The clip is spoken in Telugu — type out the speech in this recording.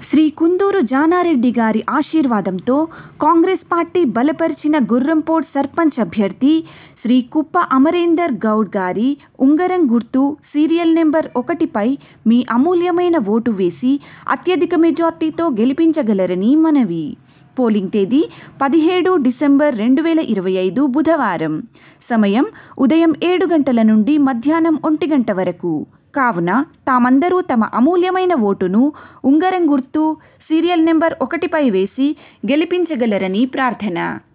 శ్రీ కుందూరు జానారెడ్డి గారి ఆశీర్వాదంతో కాంగ్రెస్ పార్టీ బలపరిచిన గుర్రంపోడ్ సర్పంచ్ అభ్యర్థి శ్రీ కుప్ప అమరేందర్ గౌడ్ గారి ఉంగరం గుర్తు సీరియల్ నెంబర్ 1పై మీ అమూల్యమైన ఓటు వేసి అత్యధిక మెజార్టీతో గెలిపించగలరని మనవి. పోలింగ్ తేదీ 17 డిసెంబర్ 2025 బుధవారం. సమయం ఉదయం 7 గంటల నుండి మధ్యాహ్నం 1 గంట వరకు. కావున తామందరూ తమ అమూల్యమైన ఓటును ఉంగరం గుర్తు సీరియల్ నెంబర్ 1పై వేసి గెలిపించగలరని ప్రార్థన.